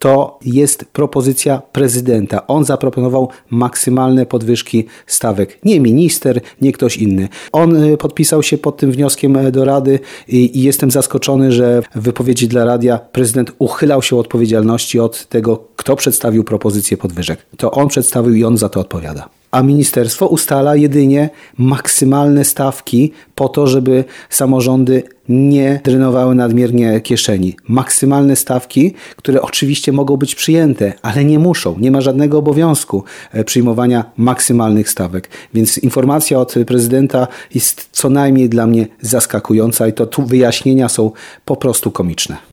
To jest propozycja prezydenta. On zaproponował maksymalne podwyżki stawek. Nie minister, nie ktoś inny. On podpisał się pod tym wnioskiem do Rady i jestem zaskoczony, że w wypowiedzi dla radia prezydent uchylał się od odpowiedzialności od tego, kto przedstawił propozycję podwyżek. To on przedstawił i on za to odpowiada. A ministerstwo ustala jedynie maksymalne stawki po to, żeby samorządy nie drenowały nadmiernie kieszeni. Maksymalne stawki, które oczywiście mogą być przyjęte, ale nie muszą. Nie ma żadnego obowiązku przyjmowania maksymalnych stawek. Więc informacja od prezydenta jest co najmniej dla mnie zaskakująca i to tu wyjaśnienia są po prostu komiczne.